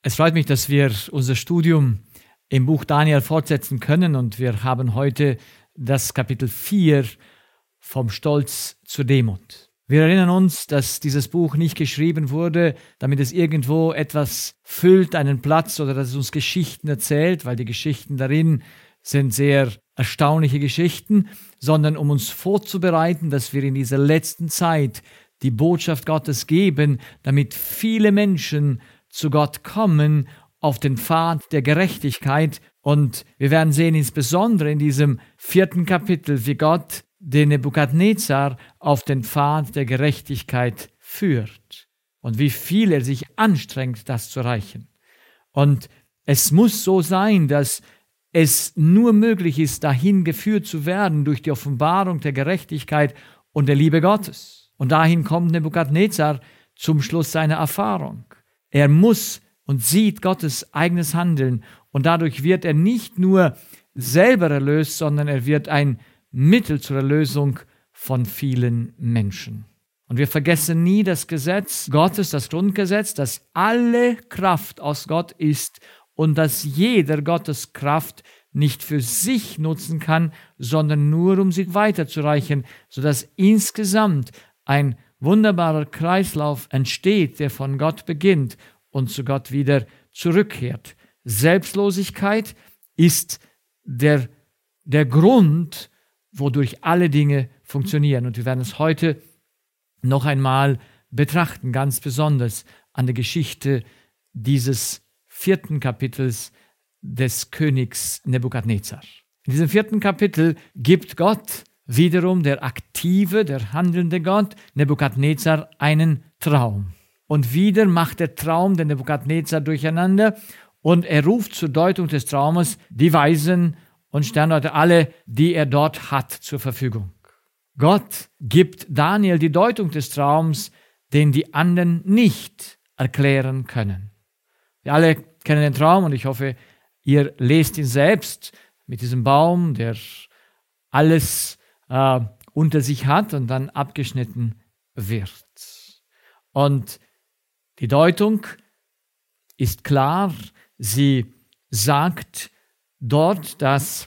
Es freut mich, dass wir unser Studium im Buch Daniel fortsetzen können und wir haben heute das Kapitel 4 vom Stolz zur Demut. Wir erinnern uns, dass dieses Buch nicht geschrieben wurde, damit es irgendwo etwas füllt, einen Platz, oder dass es uns Geschichten erzählt, weil die Geschichten darin sind sehr erstaunliche Geschichten, sondern um uns vorzubereiten, dass wir in dieser letzten Zeit die Botschaft Gottes geben, damit viele Menschen zu Gott kommen auf den Pfad der Gerechtigkeit. Und wir werden sehen, insbesondere in diesem 4. Kapitel, wie Gott den Nebukadnezar auf den Pfad der Gerechtigkeit führt und wie viel er sich anstrengt, das zu erreichen. Und es muss so sein, dass es nur möglich ist, dahin geführt zu werden durch die Offenbarung der Gerechtigkeit und der Liebe Gottes. Und dahin kommt Nebukadnezar zum Schluss seiner Erfahrung. Er muss und sieht Gottes eigenes Handeln und dadurch wird er nicht nur selber erlöst, sondern er wird ein Mittel zur Erlösung von vielen Menschen. Und wir vergessen nie das Gesetz Gottes, das Grundgesetz, dass alle Kraft aus Gott ist und dass jeder Gottes Kraft nicht für sich nutzen kann, sondern nur um sie weiterzureichen, sodass insgesamt ein wunderbarer Kreislauf entsteht, der von Gott beginnt und zu Gott wieder zurückkehrt. Selbstlosigkeit ist der Grund, wodurch alle Dinge funktionieren. Und wir werden es heute noch einmal betrachten, ganz besonders an der Geschichte dieses 4. Kapitels des Königs Nebukadnezar. In diesem 4. Kapitel gibt Gott wiederum, der aktive, der handelnde Gott, Nebukadnezar einen Traum. Und wieder macht der Traum den Nebukadnezar durcheinander und er ruft zur Deutung des Traumes die Weisen und Sternleute, alle, die er dort hat, zur Verfügung. Gott gibt Daniel die Deutung des Traums, den die anderen nicht erklären können. Wir alle kennen den Traum und ich hoffe, ihr lest ihn selbst mit diesem Baum, der alles unter sich hat und dann abgeschnitten wird. Und die Deutung ist klar. Sie sagt dort, dass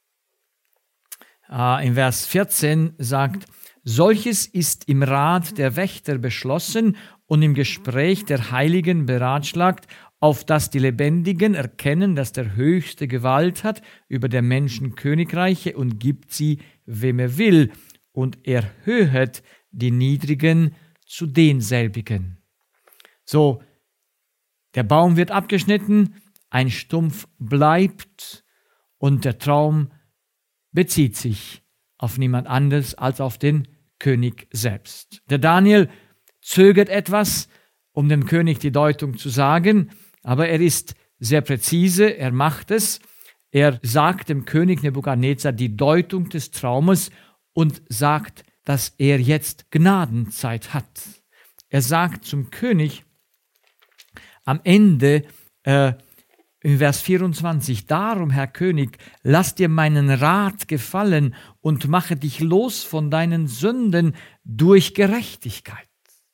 im Vers 14 sagt, solches ist im Rat der Wächter beschlossen und im Gespräch der Heiligen beratschlagt, auf dass die Lebendigen erkennen, dass der Höchste Gewalt hat über der Menschen Königreiche und gibt sie, wem er will, und erhöhet die Niedrigen zu denselbigen. So, der Baum wird abgeschnitten, ein Stumpf bleibt und der Traum bezieht sich auf niemand anderes als auf den König selbst. Der Daniel zögert etwas, um dem König die Deutung zu sagen, aber er ist sehr präzise, er macht es. Er sagt dem König Nebukadnezar die Deutung des Traumes und sagt, dass er jetzt Gnadenzeit hat. Er sagt zum König am Ende, in Vers 24, darum, Herr König, lass dir meinen Rat gefallen und mache dich los von deinen Sünden durch Gerechtigkeit.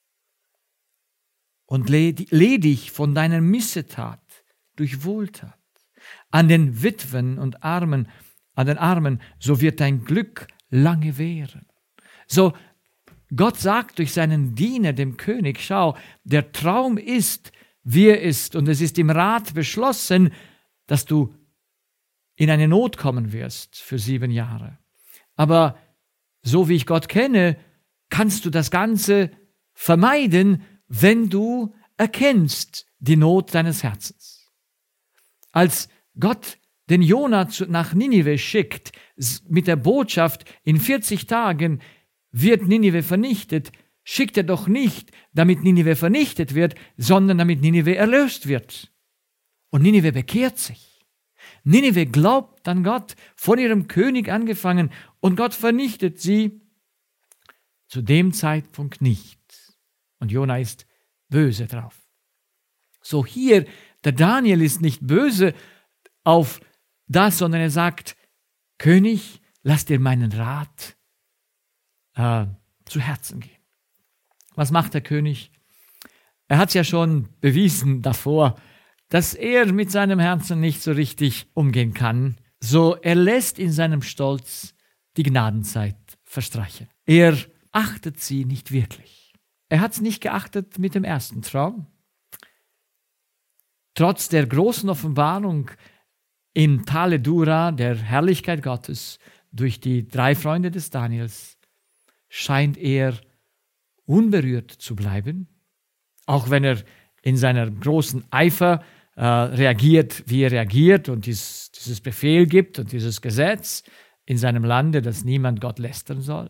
Und ledig von deiner Missetat durch Wohltat. An den Witwen und Armen, an den Armen, so wird dein Glück lange währen. So, Gott sagt durch seinen Diener, dem König, schau, der Traum ist, wie er ist, und es ist im Rat beschlossen, dass du in eine Not kommen wirst für 7 Jahre. Aber so wie ich Gott kenne, kannst du das Ganze vermeiden, wenn du erkennst die Not deines Herzens. Als Gott den Jona nach Ninive schickt, mit der Botschaft, in 40 Tagen wird Ninive vernichtet, schickt er doch nicht, damit Ninive vernichtet wird, sondern damit Ninive erlöst wird. Und Ninive bekehrt sich. Ninive glaubt an Gott, von ihrem König angefangen, und Gott vernichtet sie zu dem Zeitpunkt nicht. Und Jona ist böse drauf. So hier, der Daniel ist nicht böse auf das, sondern er sagt, König, lass dir meinen Rat zu Herzen gehen. Was macht der König? Er hat es ja schon bewiesen davor, dass er mit seinem Herzen nicht so richtig umgehen kann, so er lässt in seinem Stolz die Gnadenzeit verstreichen. Er achtet sie nicht wirklich. Er hat es nicht geachtet mit dem ersten Traum. Trotz der großen Offenbarung im Tale Dura, der Herrlichkeit Gottes, durch die 3 Freunde des Daniels, scheint er unberührt zu bleiben, auch wenn er in seiner großen Eifer reagiert, wie er reagiert und dieses Befehl gibt und dieses Gesetz in seinem Lande, dass niemand Gott lästern soll.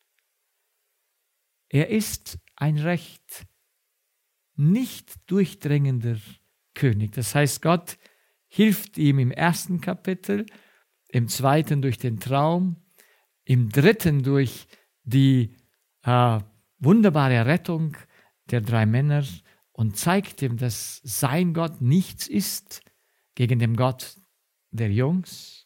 Er ist ein recht nicht durchdringender König. Das heißt, Gott hilft ihm im 1. Kapitel, im 2. durch den Traum, im 3. durch die wunderbare Errettung der 3 Männer und zeigt ihm, dass sein Gott nichts ist gegen den Gott der Jungs.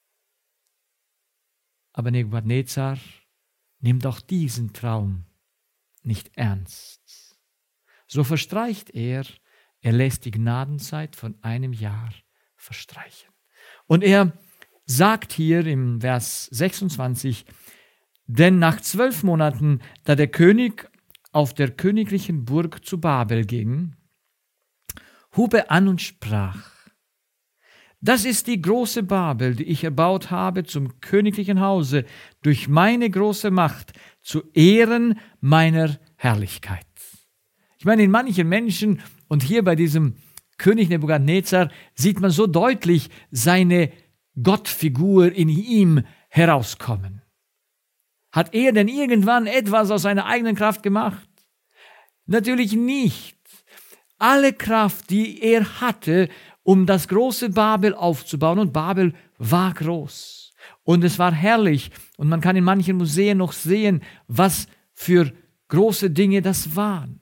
Aber Nebukadnezar nimmt auch diesen Traum nicht ernst. So verstreicht er lässt die Gnadenzeit von einem Jahr verstreichen. Und er sagt hier im Vers 26, denn nach 12 Monaten, da der König auf der königlichen Burg zu Babel ging, hub er an und sprach, das ist die große Babel, die ich erbaut habe zum königlichen Hause, durch meine große Macht, zu Ehren meiner Herrlichkeit. Ich meine, in manchen Menschen, und hier bei diesem König Nebukadnezar, sieht man so deutlich seine Gottfigur in ihm herauskommen. Hat er denn irgendwann etwas aus seiner eigenen Kraft gemacht? Natürlich nicht. Alle Kraft, die er hatte, um das große Babel aufzubauen, und Babel war groß und es war herrlich und man kann in manchen Museen noch sehen, was für große Dinge das waren.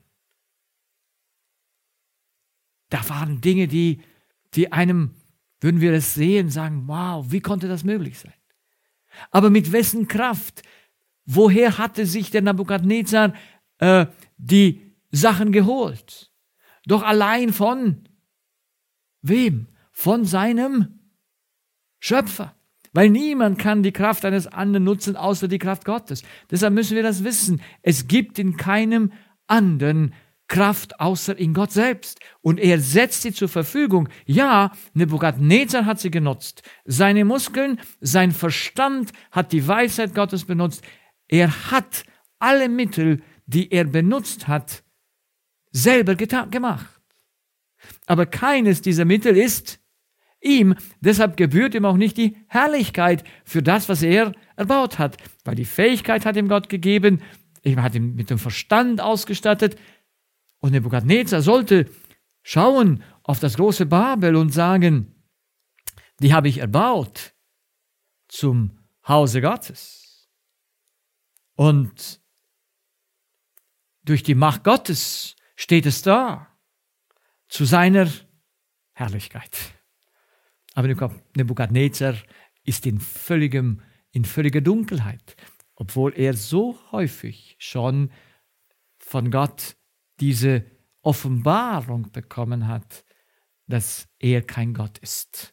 Da waren Dinge, die einem, würden wir es sehen, sagen, wow, wie konnte das möglich sein? Aber mit wessen Kraft? Woher hatte sich der Nebukadnezar die Sachen geholt? Doch allein von wem? Von seinem Schöpfer. Weil niemand kann die Kraft eines anderen nutzen, außer die Kraft Gottes. Deshalb müssen wir das wissen. Es gibt in keinem anderen Kraft außer in Gott selbst. Und er setzt sie zur Verfügung. Ja, Nebukadnezar hat sie genutzt. Seine Muskeln, sein Verstand hat die Weisheit Gottes benutzt. Er hat alle Mittel, die er benutzt hat, selber gemacht. Aber keines dieser Mittel ist ihm, deshalb gebührt ihm auch nicht die Herrlichkeit für das, was er erbaut hat, weil die Fähigkeit hat ihm Gott gegeben, er hat ihn mit dem Verstand ausgestattet und Nebukadnezar sollte schauen auf das große Babel und sagen, die habe ich erbaut zum Hause Gottes und durch die Macht Gottes steht es da zu seiner Herrlichkeit. Aber Nebukadnezar ist in völliger Dunkelheit, obwohl er so häufig schon von Gott diese Offenbarung bekommen hat, dass er kein Gott ist.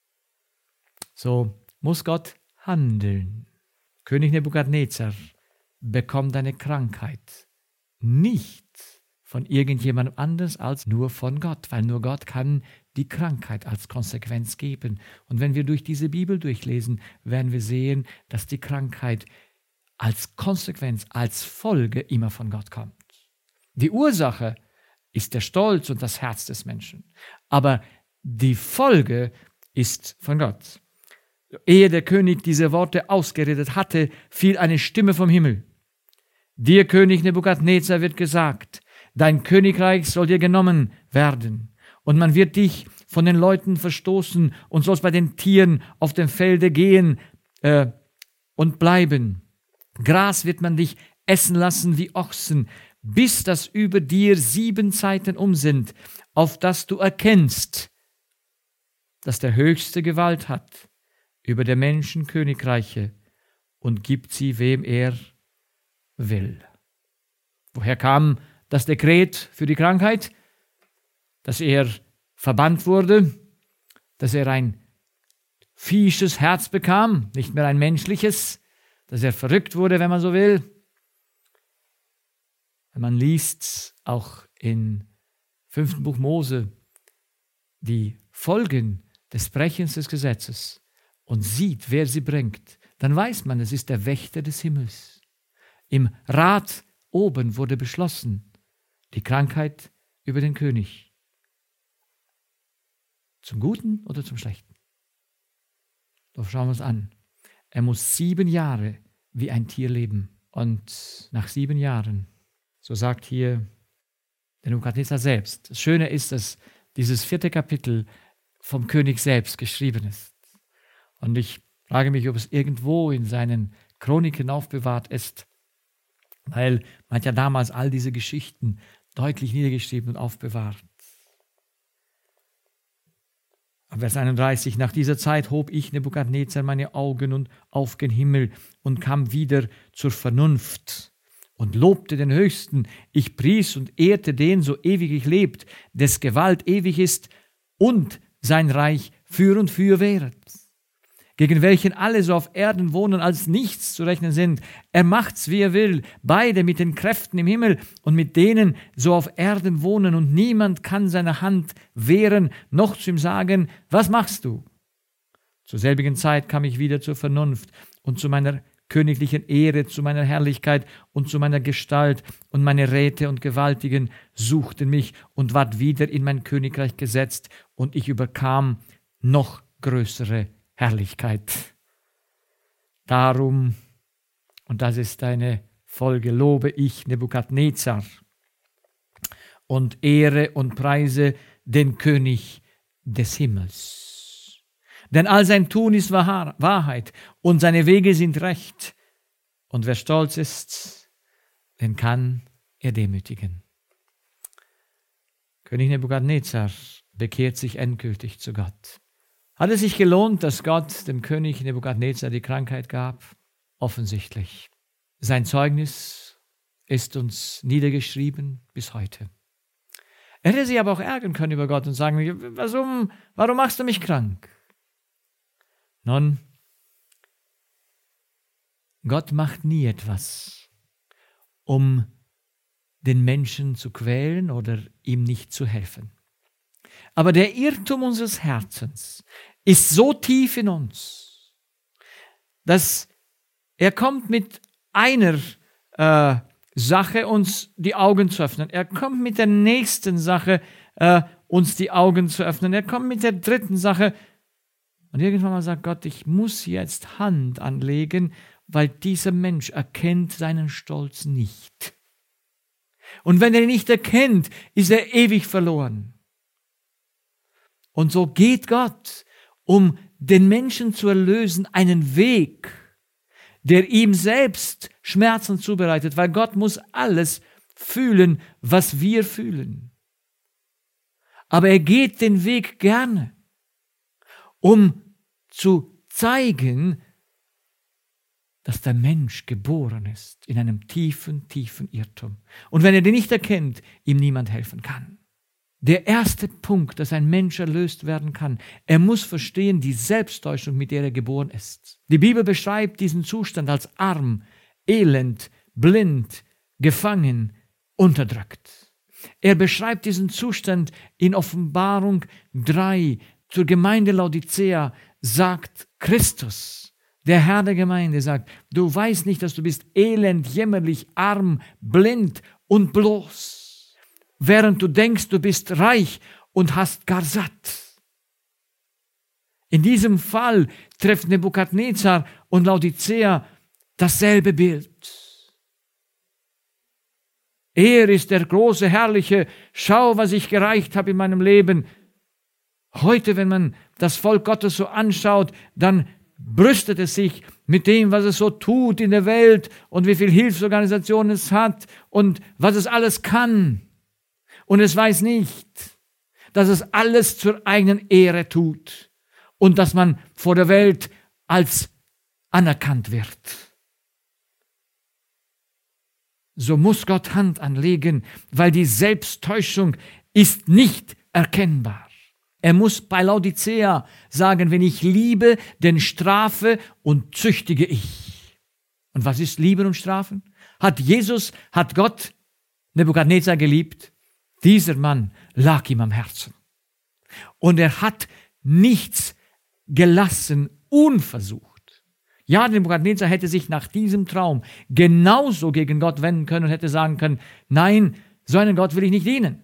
So muss Gott handeln. König Nebukadnezar bekommt eine Krankheit nicht von irgendjemandem anders als nur von Gott, weil nur Gott kann die Krankheit als Konsequenz geben. Und wenn wir durch diese Bibel durchlesen, werden wir sehen, dass die Krankheit als Konsequenz, als Folge immer von Gott kommt. Die Ursache ist der Stolz und das Herz des Menschen, aber die Folge ist von Gott. Ehe der König diese Worte ausgeredet hatte, fiel eine Stimme vom Himmel. Dir, König Nebukadnezar, wird gesagt, dein Königreich soll dir genommen werden und man wird dich von den Leuten verstoßen und sollst bei den Tieren auf dem Felde gehen und bleiben. Gras wird man dich essen lassen wie Ochsen, bis das über dir 7 Zeiten um sind, auf das du erkennst, dass der Höchste Gewalt hat über der Menschen Königreiche und gibt sie, wem er will. Woher kam das Dekret für die Krankheit? Dass er verbannt wurde, dass er ein viehsches Herz bekam, nicht mehr ein menschliches, dass er verrückt wurde, wenn man so will. Man liest auch im 5. Buch Mose die Folgen des Brechens des Gesetzes und sieht, wer sie bringt, dann weiß man, es ist der Wächter des Himmels. Im Rat oben wurde beschlossen, die Krankheit über den König. Zum Guten oder zum Schlechten? Doch schauen wir uns an. Er muss 7 Jahre wie ein Tier leben. Und nach 7 Jahren, so sagt hier der Nebukadnezar selbst. Das Schöne ist, dass dieses 4. Kapitel vom König selbst geschrieben ist. Und ich frage mich, ob es irgendwo in seinen Chroniken aufbewahrt ist, weil man hat ja damals all diese Geschichten deutlich niedergeschrieben und aufbewahrt. Vers 31, nach dieser Zeit hob ich, Nebukadnezar, meine Augen auf den Himmel und kam wieder zur Vernunft und lobte den Höchsten. Ich pries und ehrte den, so ewiglich lebt, des Gewalt ewig ist und sein Reich für und für währet, gegen welchen alle so auf Erden wohnen als nichts zu rechnen sind. Er macht's, wie er will, beide mit den Kräften im Himmel und mit denen so auf Erden wohnen, und niemand kann seine Hand wehren, noch zu ihm sagen, was machst du? Zur selbigen Zeit kam ich wieder zur Vernunft und zu meiner königlichen Ehre, zu meiner Herrlichkeit und zu meiner Gestalt, und meine Räte und Gewaltigen suchten mich und ward wieder in mein Königreich gesetzt, und ich überkam noch größere Herrlichkeit. Darum, und das ist eine Folge, lobe ich Nebukadnezar und ehre und preise den König des Himmels. Denn all sein Tun ist Wahrheit und seine Wege sind recht. Und wer stolz ist, den kann er demütigen. König Nebukadnezar bekehrt sich endgültig zu Gott. Hat es sich gelohnt, dass Gott dem König Nebukadnezar die Krankheit gab? Offensichtlich. Sein Zeugnis ist uns niedergeschrieben bis heute. Er hätte sich aber auch ärgern können über Gott und sagen, warum machst du mich krank? Nun, Gott macht nie etwas, um den Menschen zu quälen oder ihm nicht zu helfen. Aber der Irrtum unseres Herzens ist so tief in uns, dass er kommt mit einer Sache, uns die Augen zu öffnen. Er kommt mit der nächsten Sache, uns die Augen zu öffnen. Er kommt mit der dritten Sache. Und irgendwann mal sagt Gott, ich muss jetzt Hand anlegen, weil dieser Mensch erkennt seinen Stolz nicht. Und wenn er ihn nicht erkennt, ist er ewig verloren. Und so geht Gott, um den Menschen zu erlösen, einen Weg, der ihm selbst Schmerzen zubereitet, weil Gott muss alles fühlen, was wir fühlen. Aber er geht den Weg gerne, um zu zeigen, dass der Mensch geboren ist in einem tiefen, tiefen Irrtum. Und wenn er den nicht erkennt, ihm niemand helfen kann. Der erste Punkt, dass ein Mensch erlöst werden kann, er muss verstehen die Selbsttäuschung, mit der er geboren ist. Die Bibel beschreibt diesen Zustand als arm, elend, blind, gefangen, unterdrückt. Er beschreibt diesen Zustand in Offenbarung 3. Zur Gemeinde Laodicea sagt Christus, der Herr der Gemeinde, sagt, du weißt nicht, dass du bist elend, jämmerlich, arm, blind und bloß. Während du denkst, du bist reich und hast gar satt. In diesem Fall trifft Nebukadnezar und Laodicea dasselbe Bild. Er ist der große, herrliche, schau, was ich gereicht habe in meinem Leben. Heute, wenn man das Volk Gottes so anschaut, dann brüstet es sich mit dem, was es so tut in der Welt und wie viel Hilfsorganisationen es hat und was es alles kann. Und es weiß nicht, dass es alles zur eigenen Ehre tut und dass man vor der Welt als anerkannt wird. So muss Gott Hand anlegen, weil die Selbsttäuschung ist nicht erkennbar. Er muss bei Laodicea sagen, wenn ich liebe, dann strafe und züchtige ich. Und was ist Lieben und Strafen? Hat Gott Nebukadnezar geliebt? Dieser Mann lag ihm am Herzen. Und er hat nichts gelassen, unversucht. Ja, Nebukadnezar hätte sich nach diesem Traum genauso gegen Gott wenden können und hätte sagen können, nein, so einen Gott will ich nicht dienen.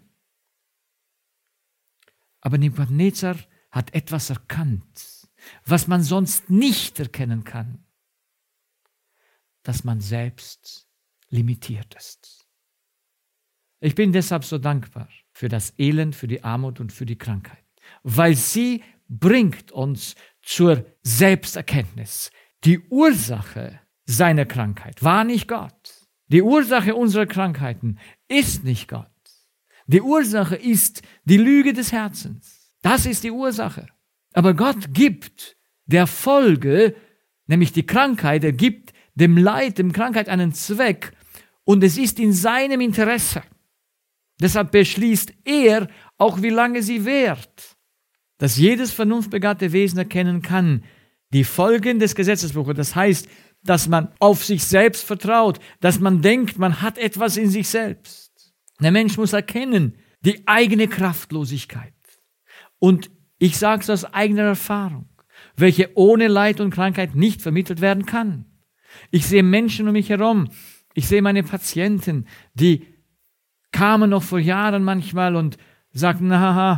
Aber Nebukadnezar hat etwas erkannt, was man sonst nicht erkennen kann, dass man selbst limitiert ist. Ich bin deshalb so dankbar für das Elend, für die Armut und für die Krankheit, weil sie bringt uns zur Selbsterkenntnis. Die Ursache seiner Krankheit war nicht Gott. Die Ursache unserer Krankheiten ist nicht Gott. Die Ursache ist die Lüge des Herzens. Das ist die Ursache. Aber Gott gibt der Folge, nämlich die Krankheit, er gibt dem Leid, dem Krankheit einen Zweck und es ist in seinem Interesse. Deshalb beschließt er, auch wie lange sie währt, dass jedes vernunftbegabte Wesen erkennen kann, die Folgen des Gesetzesbruches. Das heißt, dass man auf sich selbst vertraut, dass man denkt, man hat etwas in sich selbst. Der Mensch muss erkennen, die eigene Kraftlosigkeit. Und ich sage es aus eigener Erfahrung, welche ohne Leid und Krankheit nicht vermittelt werden kann. Ich sehe Menschen um mich herum, ich sehe meine Patienten, die kamen noch vor Jahren manchmal und sagten,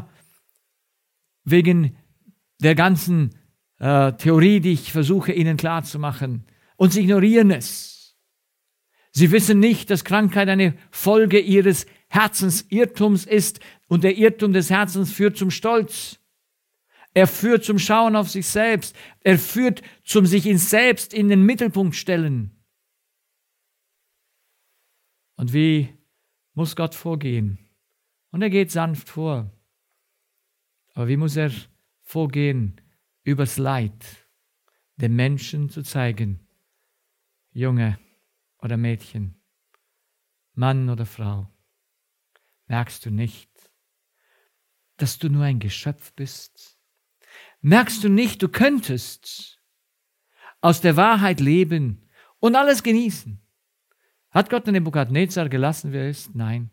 wegen der ganzen Theorie, die ich versuche ihnen klarzumachen, und sie ignorieren es. Sie wissen nicht, dass Krankheit eine Folge ihres Herzensirrtums ist und der Irrtum des Herzens führt zum Stolz. Er führt zum Schauen auf sich selbst. Er führt zum sich in selbst in den Mittelpunkt stellen. Und wie muss Gott vorgehen? Und er geht sanft vor. Aber wie muss er vorgehen? Übers Leid den Menschen zu zeigen, Junge oder Mädchen, Mann oder Frau, merkst du nicht, dass du nur ein Geschöpf bist? Merkst du nicht, du könntest aus der Wahrheit leben und alles genießen? Hat Gott den Nebukadnezar gelassen, wer er ist? Nein.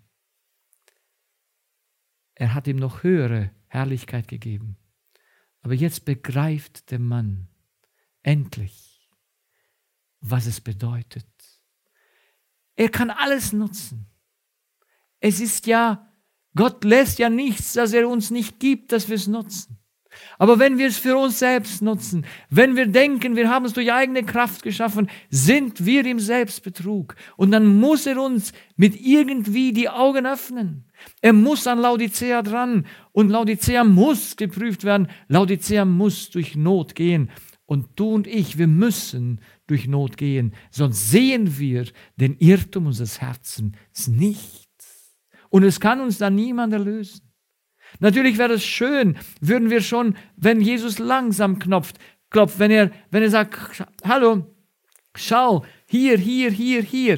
Er hat ihm noch höhere Herrlichkeit gegeben. Aber jetzt begreift der Mann endlich, was es bedeutet. Er kann alles nutzen. Es ist ja, Gott lässt ja nichts, das er uns nicht gibt, dass wir es nutzen. Aber wenn wir es für uns selbst nutzen, wenn wir denken, wir haben es durch eigene Kraft geschaffen, sind wir im Selbstbetrug. Und dann muss er uns mit irgendwie die Augen öffnen. Er muss an Laodicea dran und Laodicea muss geprüft werden. Laodicea muss durch Not gehen. Und du und ich, wir müssen durch Not gehen, sonst sehen wir den Irrtum unseres Herzens nicht. Und es kann uns dann niemand erlösen. Natürlich wäre es schön, würden wir schon, wenn Jesus langsam klopft, wenn er sagt, hallo, schau, hier,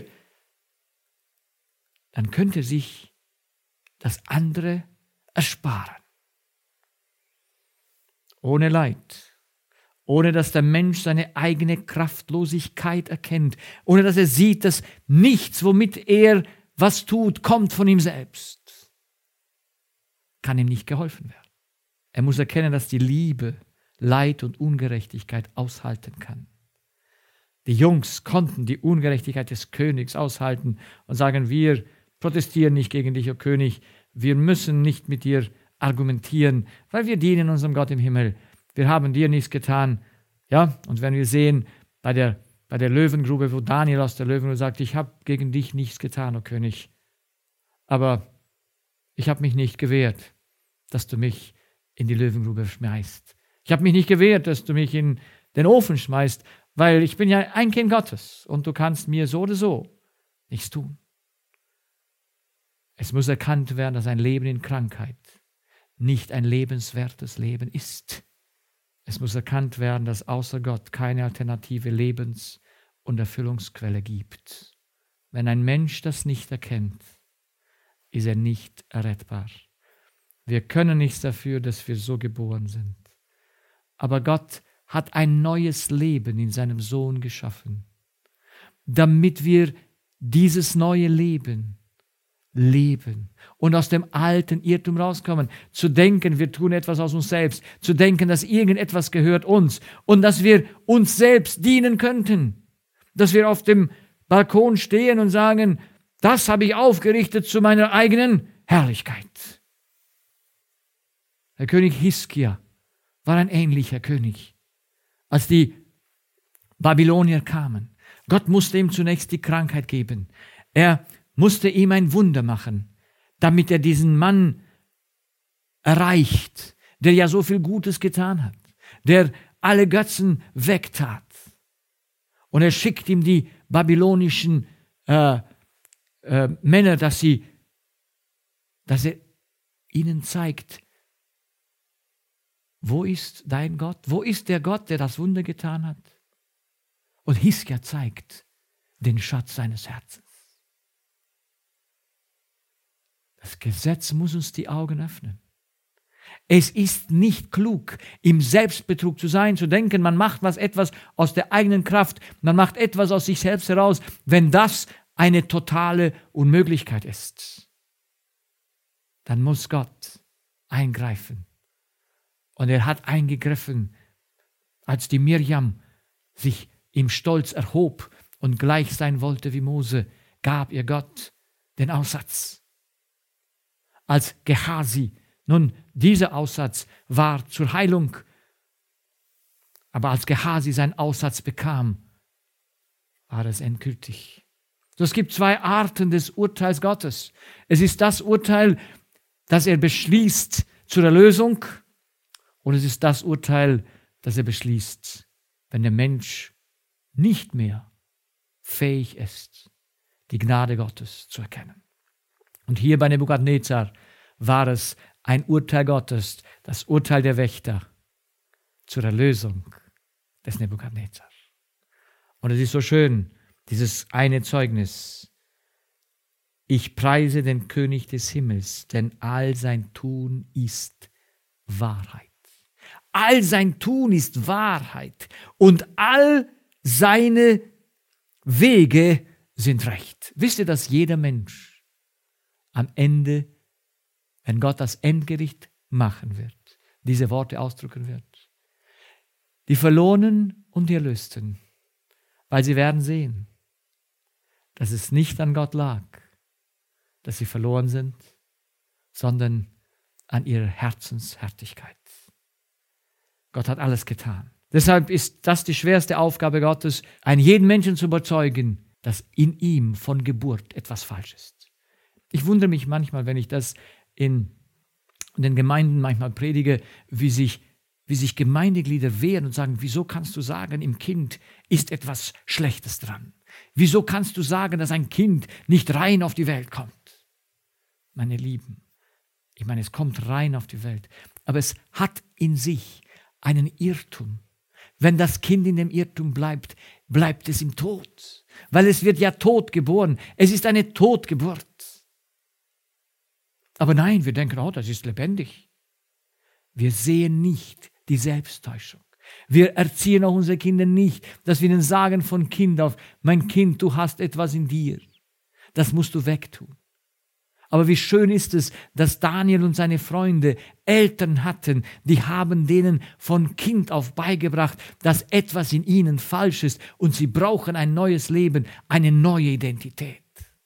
dann könnte sich das andere ersparen. Ohne Leid, ohne dass der Mensch seine eigene Kraftlosigkeit erkennt, ohne dass er sieht, dass nichts, womit er was tut, kommt von ihm selbst. Kann ihm nicht geholfen werden. Er muss erkennen, dass die Liebe Leid und Ungerechtigkeit aushalten kann. Die Jungs konnten die Ungerechtigkeit des Königs aushalten und sagen, wir protestieren nicht gegen dich, o König, wir müssen nicht mit dir argumentieren, weil wir dienen unserem Gott im Himmel. Wir haben dir nichts getan. Ja, und wenn wir sehen, bei der Löwengrube, wo Daniel aus der Löwengrube sagt, ich habe gegen dich nichts getan, o König, aber ich habe mich nicht gewehrt, dass du mich in die Löwengrube schmeißt. Ich habe mich nicht gewehrt, dass du mich in den Ofen schmeißt, weil ich bin ja ein Kind Gottes und du kannst mir so oder so nichts tun. Es muss erkannt werden, dass ein Leben in Krankheit nicht ein lebenswertes Leben ist. Es muss erkannt werden, dass außer Gott keine alternative Lebens- und Erfüllungsquelle gibt. Wenn ein Mensch das nicht erkennt, ist er nicht errettbar. Wir können nichts dafür, dass wir so geboren sind. Aber Gott hat ein neues Leben in seinem Sohn geschaffen, damit wir dieses neue Leben leben und aus dem alten Irrtum rauskommen. Zu denken, wir tun etwas aus uns selbst. Zu denken, dass irgendetwas gehört uns und dass wir uns selbst dienen könnten. Dass wir auf dem Balkon stehen und sagen, das habe ich aufgerichtet zu meiner eigenen Herrlichkeit. Der König Hiskia war ein ähnlicher König. Als die Babylonier kamen, Gott musste ihm zunächst die Krankheit geben. Er musste ihm ein Wunder machen, damit er diesen Mann erreicht, der ja so viel Gutes getan hat, der alle Götzen wegtat. Und er schickt ihm die babylonischen Männer, dass er ihnen zeigt, wo ist dein Gott? Wo ist der Gott, der das Wunder getan hat? Und Hiskia zeigt den Schatz seines Herzens. Das Gesetz muss uns die Augen öffnen. Es ist nicht klug, im Selbstbetrug zu sein, zu denken, man macht etwas aus der eigenen Kraft, man macht etwas aus sich selbst heraus, wenn das eine totale Unmöglichkeit ist. Dann muss Gott eingreifen. Und er hat eingegriffen, als die Mirjam sich im Stolz erhob und gleich sein wollte wie Mose, gab ihr Gott den Aussatz. Als Gehasi, nun, dieser Aussatz war zur Heilung, aber als Gehasi seinen Aussatz bekam, war es endgültig. So, es gibt zwei Arten des Urteils Gottes. Es ist das Urteil, das er beschließt zur Erlösung, und es ist das Urteil, das er beschließt, wenn der Mensch nicht mehr fähig ist, die Gnade Gottes zu erkennen. Und hier bei Nebukadnezar war es ein Urteil Gottes, das Urteil der Wächter zur Erlösung des Nebukadnezar. Und es ist so schön, dieses eine Zeugnis. Ich preise den König des Himmels, denn all sein Tun ist Wahrheit. All sein Tun ist Wahrheit und all seine Wege sind recht. Wisst ihr, dass jeder Mensch am Ende, wenn Gott das Endgericht machen wird, diese Worte ausdrücken wird? Die Verlorenen und die Erlösten, weil sie werden sehen, dass es nicht an Gott lag, dass sie verloren sind, sondern an ihrer Herzenshärtigkeit. Gott hat alles getan. Deshalb ist das die schwerste Aufgabe Gottes, einen jeden Menschen zu überzeugen, dass in ihm von Geburt etwas falsch ist. Ich wundere mich manchmal, wenn ich das in den Gemeinden manchmal predige, wie sich Gemeindeglieder wehren und sagen, wieso kannst du sagen, im Kind ist etwas Schlechtes dran? Wieso kannst du sagen, dass ein Kind nicht rein auf die Welt kommt? Meine Lieben, ich meine, es kommt rein auf die Welt, aber es hat in sich einen Irrtum. Wenn das Kind in dem Irrtum bleibt, bleibt es im Tod, weil es wird ja tot geboren. Es ist eine Totgeburt. Aber nein, wir denken, oh, das ist lebendig. Wir sehen nicht die Selbsttäuschung. Wir erziehen auch unsere Kinder nicht, dass wir ihnen sagen von Kind auf, mein Kind, du hast etwas in dir. Das musst du wegtun. Aber wie schön ist es, dass Daniel und seine Freunde Eltern hatten, die haben denen von Kind auf beigebracht, dass etwas in ihnen falsch ist und sie brauchen ein neues Leben, eine neue Identität.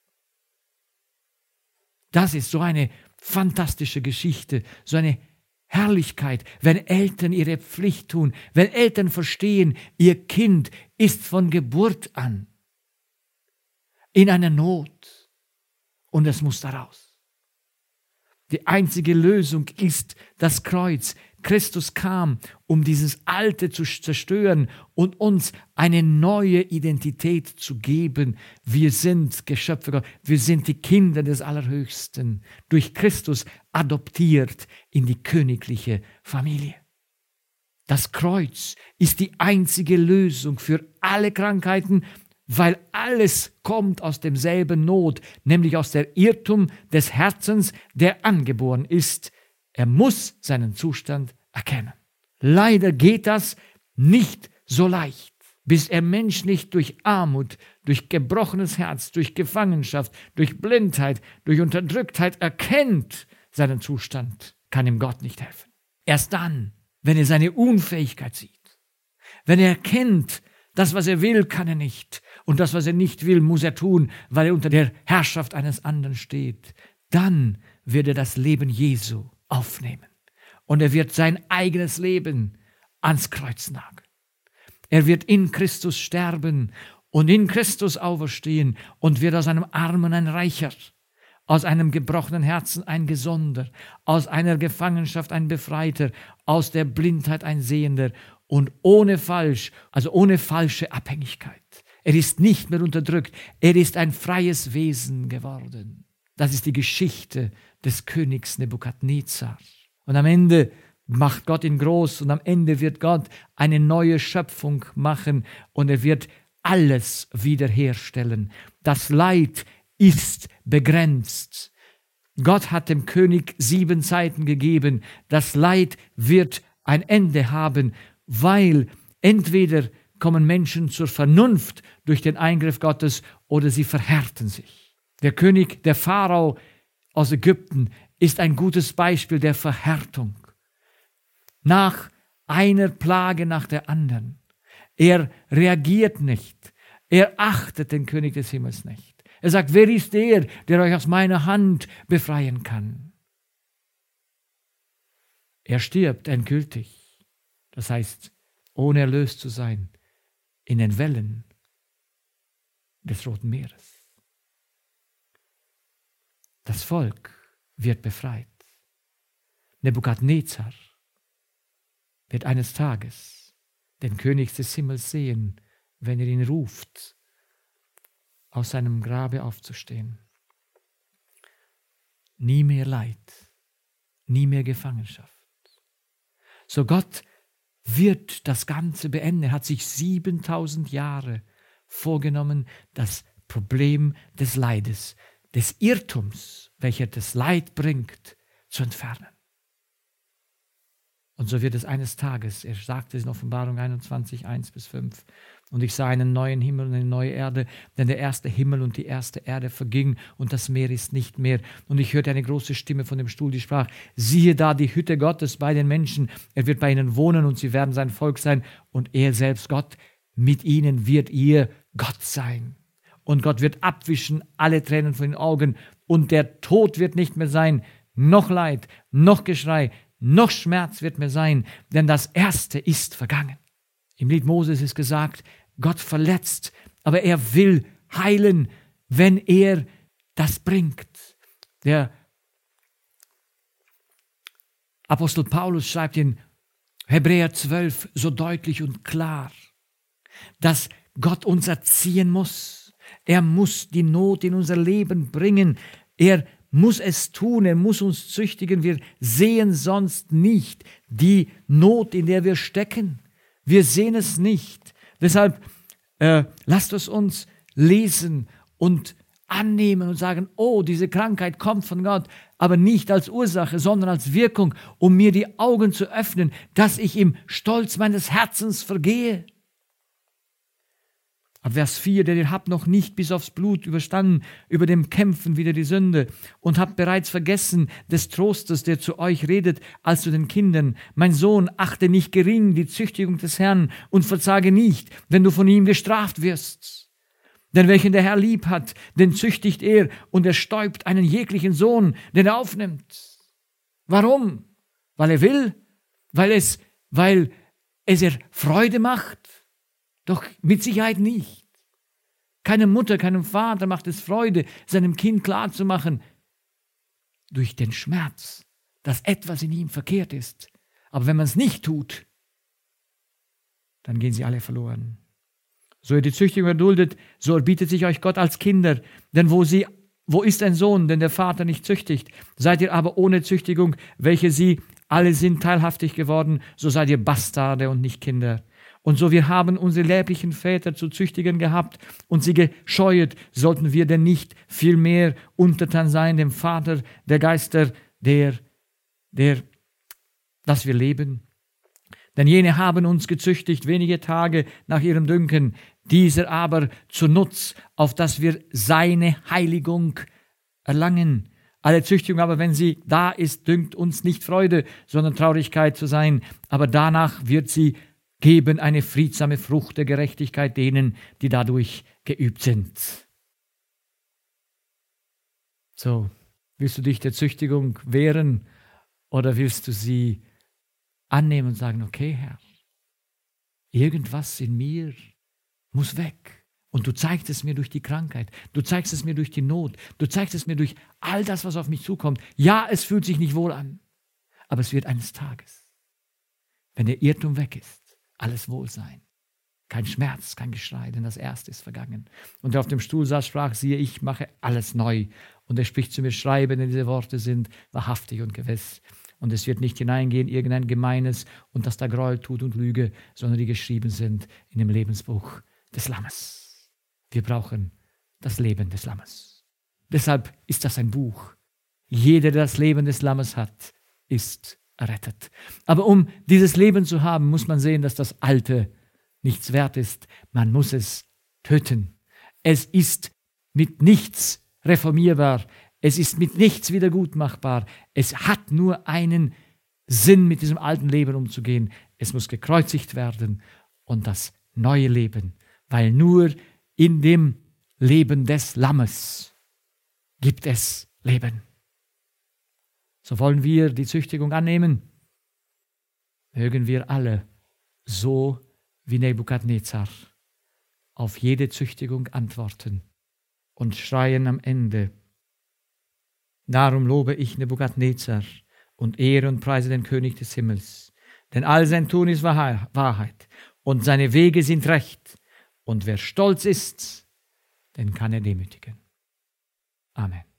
Das ist so eine fantastische Geschichte, so eine Herrlichkeit, wenn Eltern ihre Pflicht tun, wenn Eltern verstehen, ihr Kind ist von Geburt an in einer Not. Und es muss daraus. Die einzige Lösung ist das Kreuz. Christus kam, um dieses Alte zu zerstören und uns eine neue Identität zu geben. Wir sind Geschöpfe Gottes, wir sind die Kinder des Allerhöchsten, durch Christus adoptiert in die königliche Familie. Das Kreuz ist die einzige Lösung für alle Krankheiten, weil alles kommt aus demselben Not, nämlich aus der Irrtum des Herzens, der angeboren ist Er muss seinen Zustand erkennen. Leider geht das nicht so leicht, bis er menschlich durch Armut, durch gebrochenes Herz, durch Gefangenschaft, durch Blindheit, durch Unterdrücktheit erkennt seinen Zustand, kann ihm Gott nicht helfen. Erst dann, wenn er seine Unfähigkeit sieht, wenn er erkennt, das, was er will, kann er nicht, und das, was er nicht will, muss er tun, weil er unter der Herrschaft eines anderen steht, dann wird er das Leben Jesu aufnehmen. Und er wird sein eigenes Leben ans Kreuz nageln. Er wird in Christus sterben und in Christus auferstehen und wird aus einem Armen ein Reicher, aus einem gebrochenen Herzen ein Gesonder, aus einer Gefangenschaft ein Befreiter, aus der Blindheit ein Sehender und ohne falsche Abhängigkeit. Er ist nicht mehr unterdrückt, er ist ein freies Wesen geworden. Das ist die Geschichte des Königs Nebukadnezar. Und am Ende macht Gott ihn groß und am Ende wird Gott eine neue Schöpfung machen und er wird alles wiederherstellen. Das Leid ist begrenzt. Gott hat dem König 7 Zeiten gegeben. Das Leid wird ein Ende haben, weil entweder kommen Menschen zur Vernunft durch den Eingriff Gottes oder sie verhärten sich. Der König, der Pharao aus Ägypten, ist ein gutes Beispiel der Verhärtung. Nach einer Plage nach der anderen. Er reagiert nicht. Er achtet den König des Himmels nicht. Er sagt, wer ist der euch aus meiner Hand befreien kann? Er stirbt endgültig. Das heißt, ohne erlöst zu sein, in den Wellen des Roten Meeres. Das Volk wird befreit. Nebukadnezar wird eines Tages den König des Himmels sehen, wenn er ihn ruft, aus seinem Grabe aufzustehen. Nie mehr Leid, nie mehr Gefangenschaft. So Gott wird das Ganze beenden. Er hat sich 7000 Jahre vorgenommen, das Problem des Leides, des Irrtums, welcher das Leid bringt, zu entfernen. Und so wird es eines Tages, er sagte es in Offenbarung 21, 1-5, und ich sah einen neuen Himmel und eine neue Erde, denn der erste Himmel und die erste Erde verging und das Meer ist nicht mehr. Und ich hörte eine große Stimme von dem Stuhl, die sprach, siehe da die Hütte Gottes bei den Menschen, er wird bei ihnen wohnen und sie werden sein Volk sein und er selbst Gott, mit ihnen wird ihr Gott sein. Und Gott wird abwischen alle Tränen von den Augen und der Tod wird nicht mehr sein, noch Leid, noch Geschrei, noch Schmerz wird mehr sein, denn das Erste ist vergangen. Im Lied Moses ist gesagt, Gott verletzt, aber er will heilen, wenn er das bringt. Der Apostel Paulus schreibt in Hebräer 12 so deutlich und klar, dass Gott uns erziehen muss. Er muss die Not in unser Leben bringen. Er muss es tun, er muss uns züchtigen. Wir sehen sonst nicht die Not, in der wir stecken. Wir sehen es nicht. Deshalb lasst es uns lesen und annehmen und sagen, oh, diese Krankheit kommt von Gott, aber nicht als Ursache, sondern als Wirkung, um mir die Augen zu öffnen, dass ich im Stolz meines Herzens vergehe. Ab Vers 4, denn ihr habt noch nicht bis aufs Blut überstanden, über dem Kämpfen wider die Sünde und habt bereits vergessen des Trostes, der zu euch redet, als zu den Kindern. Mein Sohn, achte nicht gering die Züchtigung des Herrn und verzage nicht, wenn du von ihm gestraft wirst. Denn welchen der Herr lieb hat, den züchtigt er und er stäubt einen jeglichen Sohn, den er aufnimmt. Warum? Weil er will? Weil es er Freude macht? Doch mit Sicherheit nicht. Keine Mutter, keinem Vater macht es Freude, seinem Kind klarzumachen, durch den Schmerz, dass etwas in ihm verkehrt ist. Aber wenn man es nicht tut, dann gehen sie alle verloren. So ihr die Züchtigung erduldet, so erbietet sich euch Gott als Kinder. Denn wo ist ein Sohn, den der Vater nicht züchtigt? Seid ihr aber ohne Züchtigung, welche sie alle sind teilhaftig geworden, so seid ihr Bastarde und nicht Kinder. Und so wir haben unsere leiblichen Väter zu züchtigen gehabt und sie gescheuet, sollten wir denn nicht vielmehr untertan sein dem Vater der Geister, der dass wir leben. Denn jene haben uns gezüchtigt wenige Tage nach ihrem Dünken, dieser aber zu Nutz, auf dass wir seine Heiligung erlangen. Alle Züchtigung aber, wenn sie da ist, dünkt uns nicht Freude, sondern Traurigkeit zu sein. Aber danach wird sie geben eine friedsame Frucht der Gerechtigkeit denen, die dadurch geübt sind. So, willst du dich der Züchtigung wehren oder willst du sie annehmen und sagen, okay, Herr, irgendwas in mir muss weg. Und du zeigst es mir durch die Krankheit, du zeigst es mir durch die Not, du zeigst es mir durch all das, was auf mich zukommt. Ja, es fühlt sich nicht wohl an, aber es wird eines Tages, wenn der Irrtum weg ist, alles wohl sein. Kein Schmerz, kein Geschrei, denn das Erste ist vergangen. Und der auf dem Stuhl saß, sprach, siehe, ich mache alles neu. Und er spricht zu mir, schreibe, denn diese Worte sind wahrhaftig und gewiss. Und es wird nicht hineingehen, irgendein Gemeines und das da Gräuel tut und Lüge, sondern die geschrieben sind in dem Lebensbuch des Lammes. Wir brauchen das Leben des Lammes. Deshalb ist das ein Buch. Jeder, der das Leben des Lammes hat, ist errettet. Aber um dieses Leben zu haben, muss man sehen, dass das Alte nichts wert ist. Man muss es töten. Es ist mit nichts reformierbar. Es ist mit nichts wiedergutmachbar. Es hat nur einen Sinn, mit diesem alten Leben umzugehen. Es muss gekreuzigt werden und das neue Leben, weil nur in dem Leben des Lammes gibt es Leben. So wollen wir die Züchtigung annehmen. Mögen wir alle so wie Nebukadnezar auf jede Züchtigung antworten und schreien am Ende: Darum lobe ich Nebukadnezar und ehre und preise den König des Himmels, denn all sein Tun ist Wahrheit und seine Wege sind recht. Und wer stolz ist, den kann er demütigen. Amen.